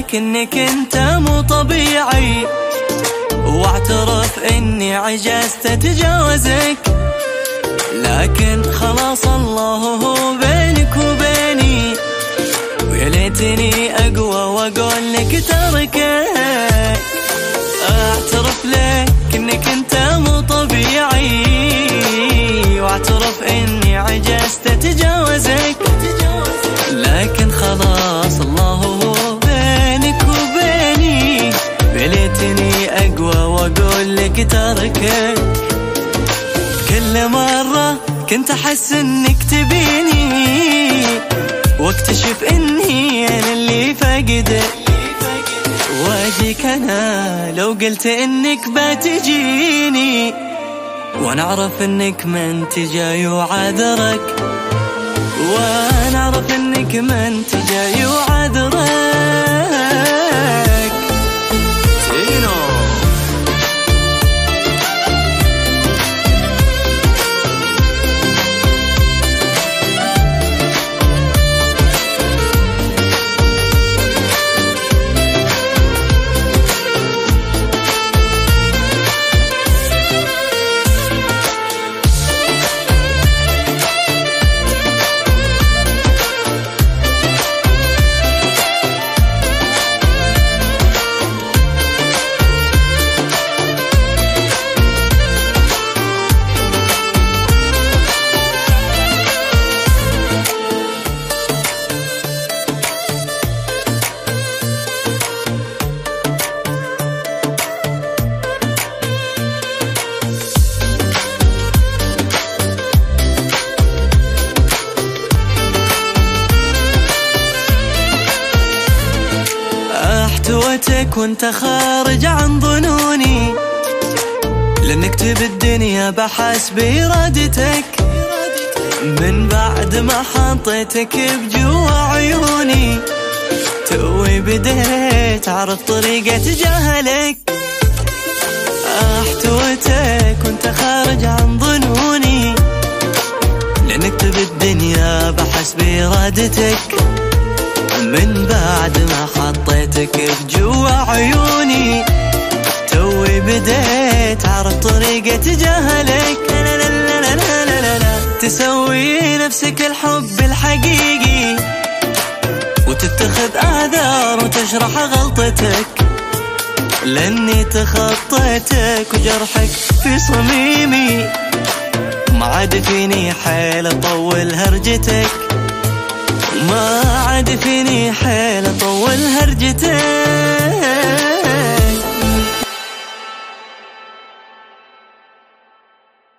لك انك انت مو طبيعي، واعترف اني عجزت اتجاوزك، لكن خلاص الله هو بينك وبيني، ويا ليتني اقوى واقول لك تركك. اعترف لك انك انت مو طبيعي، واعترف اني عجزت اتجاوزك، لكن خلاص الله هو بينك وبيني، ويا ليتني اقوى واقول لك تركك. كل مرة كنت احس انك تبيني، واكتشف اني انا اللي فاقدك، واجيك انا لو قلت انك بتجيني، وانا اعرف انك ما انت جاي وعذرك، وانا اعرف انك ما انت جاي وعذرك. احتويتك وانت خارج عن ظنوني، لنكتب الدنيا بحسب ارادتك، من بعد ما حطيتك بجوا عيوني، توي بديت اعرف طريقة اتجاهلك. احتويتك وانت خارج عن ظنوني، لنكتب الدنيا بحسب ارادتك، من بعد ما حطيتك بجوا عيوني، توي بديت اعرف طريقة اتجاهلك. لا لا لا لا لا لا لا، تسوي نفسك الحب الحقيقي، وتتخذ اعذار وتشرح غلطتك، لاني تخطيتك وجرحك في صميمي، ما عاد فيني حيل اطول هرجتك، ما عاد فيني حيل اطول هرجتك.